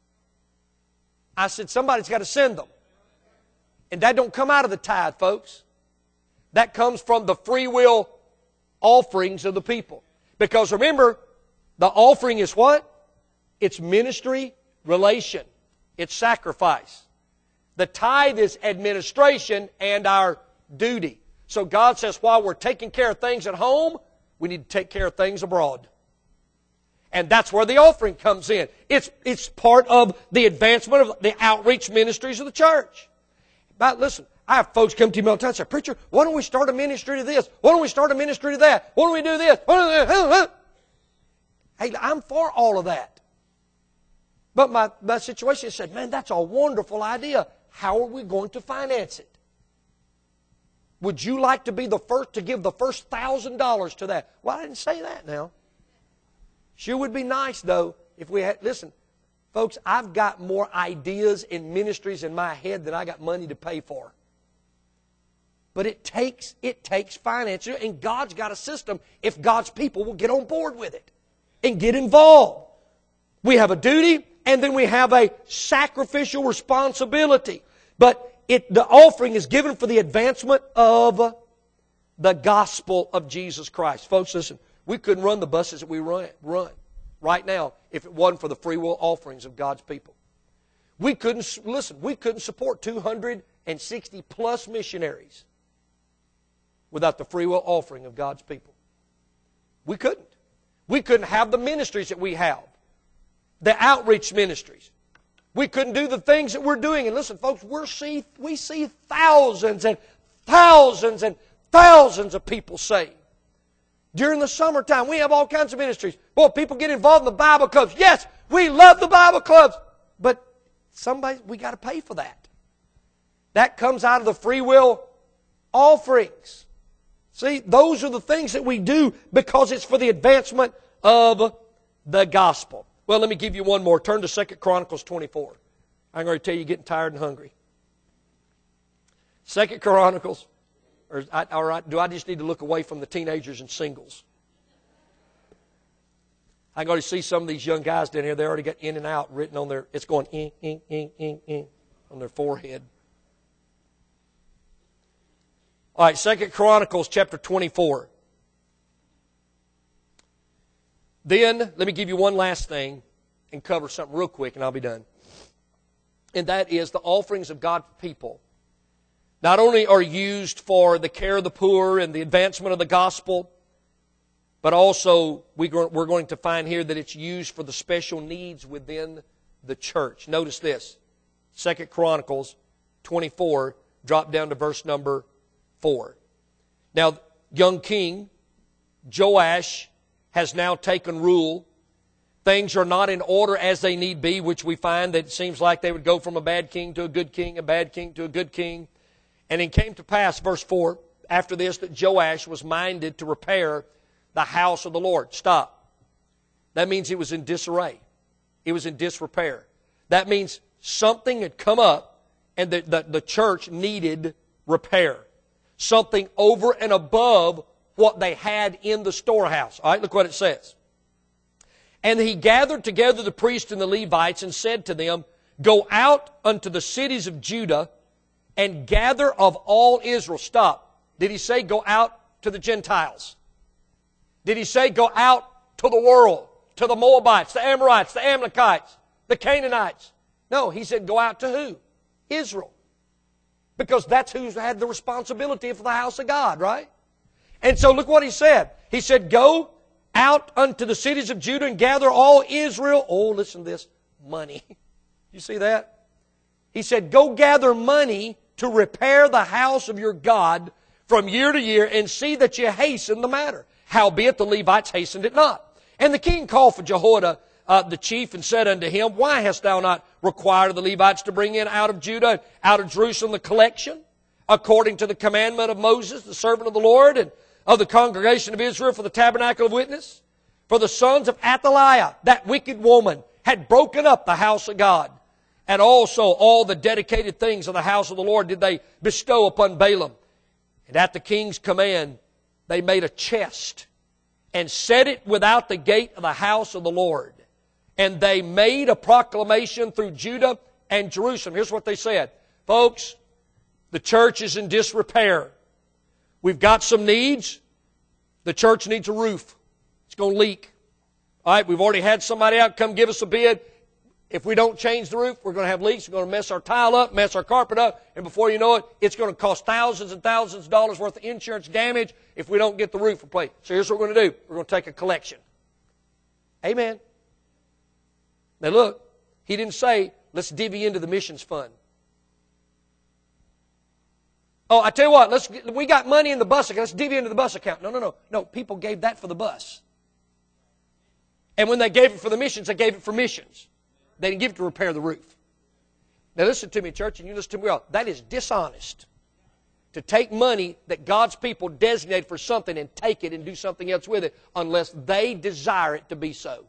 I said, somebody's got to send them. And that don't come out of the tithe, folks. That comes from the free will offerings of the people. Because remember, the offering is what? It's ministry relation. It's sacrifice. The tithe is administration and our duty. So God says while we're taking care of things at home, we need to take care of things abroad. And that's where the offering comes in. It's part of the advancement of the outreach ministries of the church. But listen, I have folks come to me all the time and say, preacher, why don't we start a ministry to this? Why don't we start a ministry to that? Why don't we do this? Hey, I'm for all of that. But my situation said, man, that's a wonderful idea. How are we going to finance it? Would you like to be the first to give the first $1,000 to that? Well, I didn't say that now. Sure would be nice, though, if we had... Listen, folks, I've got more ideas and ministries in my head than I got money to pay for. But it takes finance, and God's got a system if God's people will get on board with it and get involved. We have a duty, and then we have a sacrificial responsibility. But the offering is given for the advancement of the gospel of Jesus Christ. Folks, listen, we couldn't run the buses that we run right now if it wasn't for the free will offerings of God's people. We couldn't support 260 plus missionaries without the free will offering of God's people. We couldn't. We couldn't have the ministries that we have, the outreach ministries. We couldn't do the things that we're doing. And listen, folks, we see thousands and thousands and thousands of people saved. During the summertime, we have all kinds of ministries. Boy, people get involved in the Bible clubs. Yes, we love the Bible clubs. But we got to pay for that. That comes out of the free will offerings. See, those are the things that we do because it's for the advancement of the gospel. Well, let me give you one more. Turn to 2 Chronicles 24. I'm going to tell you, you're getting tired and hungry. 2 Chronicles, or do I just need to look away from the teenagers and singles? I'm going to see some of these young guys down here. They already got in and out written on their, it's going on their forehead. All right, 2 Chronicles chapter 24. Then, let me give you one last thing and cover something real quick and I'll be done. And that is the offerings of God's people. Not only are used for the care of the poor and the advancement of the gospel, but also we're going to find here that it's used for the special needs within the church. Notice this, 2 Chronicles 24, drop down to verse number 4. Now, young king Joash has now taken rule. Things are not in order as they need be, which we find that it seems like they would go from a bad king to a good king, a bad king to a good king. And it came to pass, verse 4, after this, that Joash was minded to repair the house of the Lord. Stop. That means it was in disarray. It was in disrepair. That means something had come up and the church needed repair. Something over and above what they had in the storehouse. All right, look what it says. And he gathered together the priests and the Levites and said to them, Go out unto the cities of Judah and gather of all Israel. Stop. Did he say go out to the Gentiles? Did he say go out to the world, to the Moabites, the Amorites, the Amalekites, the Canaanites? No, he said go out to who? Israel. Because that's who had the responsibility for the house of God, right? And so look what he said. He said, Go out unto the cities of Judah and gather all Israel. Oh, listen to this. Money. You see that? He said, Go gather money to repair the house of your God from year to year and see that you hasten the matter. Howbeit the Levites hastened it not. And the king called for Jehoiada the chief and said unto him, Why hast thou not required of the Levites to bring in out of Judah, out of Jerusalem the collection, according to the commandment of Moses, the servant of the Lord, and of the congregation of Israel for the tabernacle of witness? For the sons of Athaliah, that wicked woman, had broken up the house of God. And also all the dedicated things of the house of the Lord did they bestow upon Balaam. And at the king's command, they made a chest and set it without the gate of the house of the Lord. And they made a proclamation through Judah and Jerusalem. Here's what they said. Folks, the church is in disrepair. We've got some needs. The church needs a roof. It's going to leak. All right, we've already had somebody out come give us a bid. If we don't change the roof, we're going to have leaks. We're going to mess our tile up, mess our carpet up, and before you know it, it's going to cost thousands and thousands of dollars worth of insurance damage if we don't get the roof replaced. So here's what we're going to do. We're going to take a collection. Amen. Now look, he didn't say, let's divvy into the missions fund. Oh, I tell you what, we got money in the bus account. Let's divvy into the bus account. No, people gave that for the bus. And when they gave it for the missions, they gave it for missions. They didn't give it to repair the roof. Now listen to me, church, and you listen to me well. That is dishonest. To take money that God's people designated for something and take it and do something else with it unless they desire it to be so.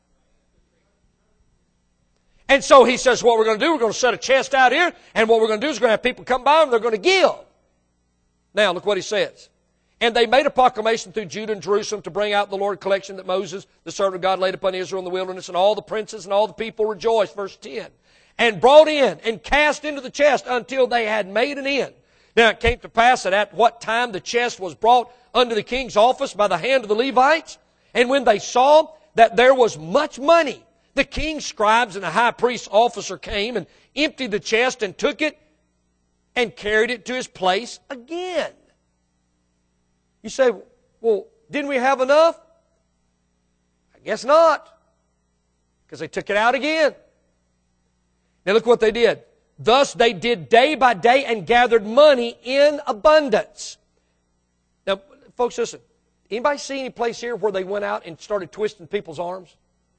And so he says, what we're going to do, we're going to set a chest out here, and what we're going to do is we're going to have people come by and they're going to give. Now, look what he says. And they made a proclamation through Judah and Jerusalem to bring out the Lord collection that Moses, the servant of God, laid upon Israel in the wilderness, and all the princes and all the people rejoiced. Verse 10. And brought in and cast into the chest until they had made an end. Now it came to pass that at what time the chest was brought unto the king's office by the hand of the Levites, and when they saw that there was much money, the king's scribes and the high priest's officer came and emptied the chest and took it and carried it to his place again. You say, well, didn't we have enough? I guess not, because they took it out again. Now look what they did. Thus they did day by day and gathered money in abundance. Now, folks, listen. Anybody see any place here where they went out and started twisting people's arms?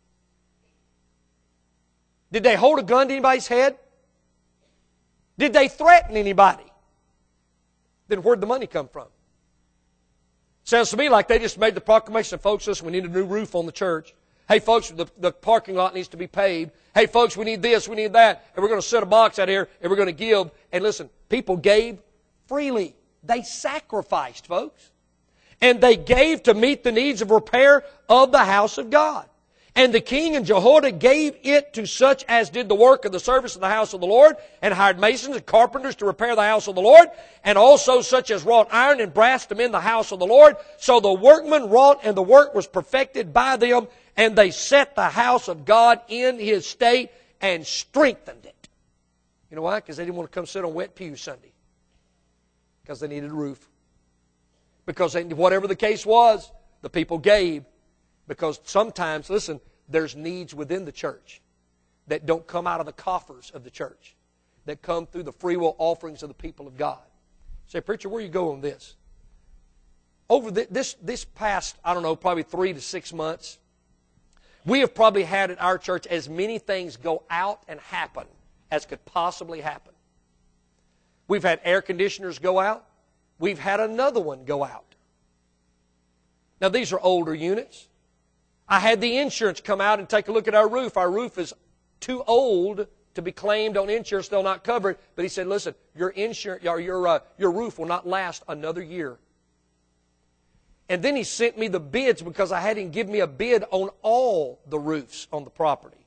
Did they hold a gun to anybody's head? Did they threaten anybody? Then where'd the money come from? Sounds to me like they just made the proclamation, folks, listen, we need a new roof on the church. Hey, folks, the parking lot needs to be paved. Hey, folks, we need this, we need that. And we're going to set a box out here, and we're going to give. And listen, people gave freely. They sacrificed, folks. And they gave to meet the needs of repair of the house of God. And the king and Jehoiada gave it to such as did the work of the service of the house of the Lord, and hired masons and carpenters to repair the house of the Lord, and also such as wrought iron and brass to mend the house of the Lord. So the workmen wrought, and the work was perfected by them, and they set the house of God in his state and strengthened it. You know why? Because they didn't want to come sit on wet pews Sunday. Because they needed a roof. Because whatever the case was, the people gave. Because sometimes, listen, there's needs within the church that don't come out of the coffers of the church, that come through the free will offerings of the people of God. Say, preacher, where you go on this? over this past, I don't know, probably 3 to 6 months, we have probably had at our church as many things go out and happen as could possibly happen. We've had air conditioners go out. We've had another one go out. Now, these are older units. I had the insurance come out and take a look at our roof. Our roof is too old to be claimed on insurance. They'll not cover it. But he said, listen, your insurance, your roof will not last another year. And then he sent me the bids because I had him give me a bid on all the roofs on the property.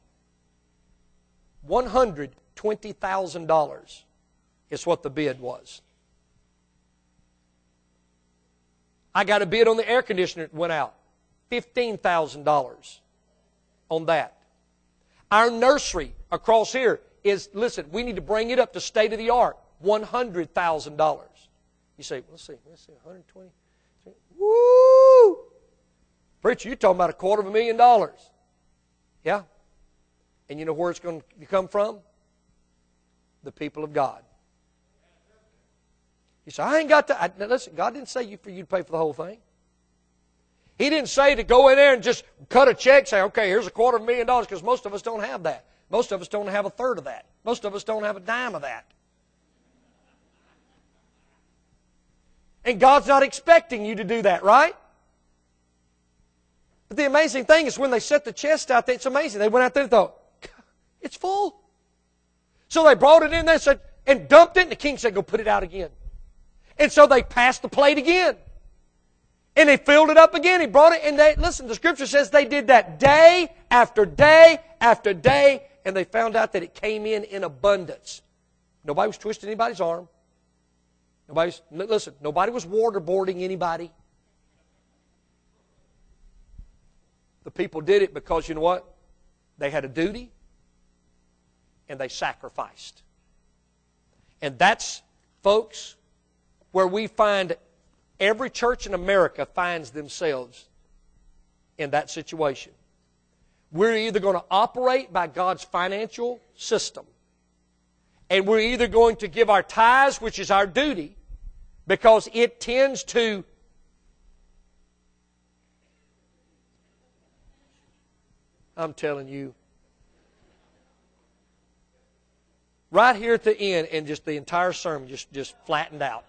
$120,000 is what the bid was. I got a bid on the air conditioner that went out. $15,000 on that. Our nursery across here is, listen, we need to bring it up to state of the art. $100,000. You say, let's see, 120. Woo! Preacher, you're talking about $250,000. Yeah. And you know where it's going to come from? The people of God. You say, I ain't got to. Listen, God didn't say for you to pay for the whole thing. He didn't say to go in there and just cut a check, say, okay, here's $250,000, because most of us don't have that. Most of us don't have a third of that. Most of us don't have a dime of that. And God's not expecting you to do that, right? But the amazing thing is when they set the chest out there, it's amazing. They went out there and thought, it's full. So they brought it in there and dumped it, and the king said, go put it out again. And so they passed the plate again. And they filled it up again. He brought it, and listen, the Scripture says they did that day after day after day, and they found out that it came in abundance. Nobody was twisting anybody's arm. Nobody was waterboarding anybody. The people did it because, you know what? They had a duty, and they sacrificed. And that's, folks, where we find every church in America finds themselves in that situation. We're either going to operate by God's financial system, and we're either going to give our tithes, which is our duty, because it tends to I'm telling you, right here at the end, and just the entire sermon just flattened out.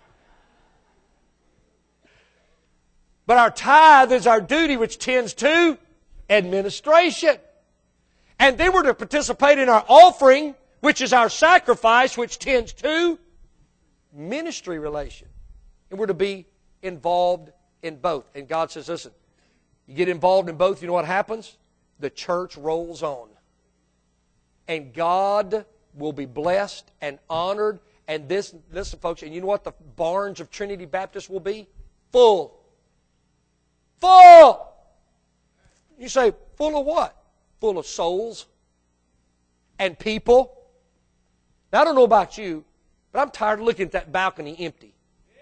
But our tithe is our duty, which tends to administration. And then we're to participate in our offering, which is our sacrifice, which tends to ministry relation. And we're to be involved in both. And God says, listen, you get involved in both, you know what happens? The church rolls on. And God will be blessed and honored. And listen, folks, and you know what the barns of Trinity Baptist will be? Full. Full! You say, full of what? Full of souls and people. Now, I don't know about you, but I'm tired of looking at that balcony empty.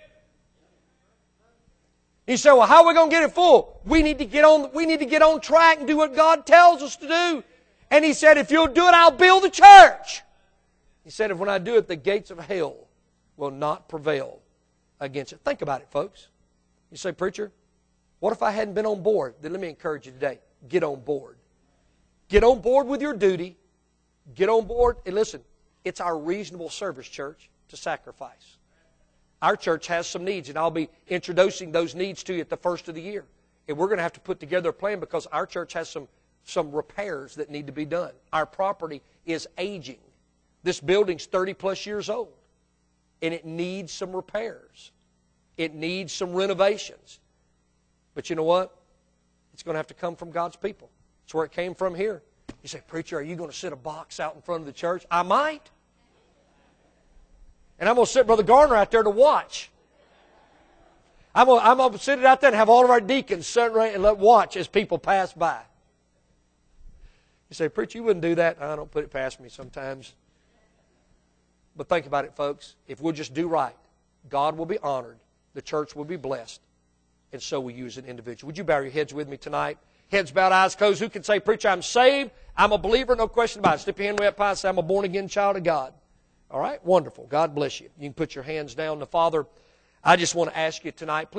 You say, well, how are we going to get it full? We need to get on track and do what God tells us to do. And He said, if you'll do it, I'll build the church. He said, if when I do it, the gates of hell will not prevail against it. Think about it, folks. You say, preacher, what if I hadn't been on board? Then let me encourage you today. Get on board. Get on board with your duty. Get on board. And listen, it's our reasonable service, church, to sacrifice. Our church has some needs, and I'll be introducing those needs to you at the first of the year. And we're going to have to put together a plan because our church has some repairs that need to be done. Our property is aging. This building's 30 plus years old, and it needs some repairs. It needs some renovations. But you know what? It's going to have to come from God's people. It's where it came from here. You say, preacher, are you going to sit a box out in front of the church? I might. And I'm going to sit Brother Garner out there to watch. I'm going to sit it out there and have all of our deacons sit right and watch as people pass by. You say, preacher, you wouldn't do that. I don't put it past me sometimes. But think about it, folks. If we'll just do right, God will be honored. The church will be blessed. And so will you as an individual. Would you bow your heads with me tonight? Heads bowed, eyes closed. Who can say, preacher, I'm saved. I'm a believer, no question about it. Slip your hand way up high and say, I'm a born-again child of God. All right? Wonderful. God bless you. You can put your hands down. The Father, I just want to ask you tonight, please.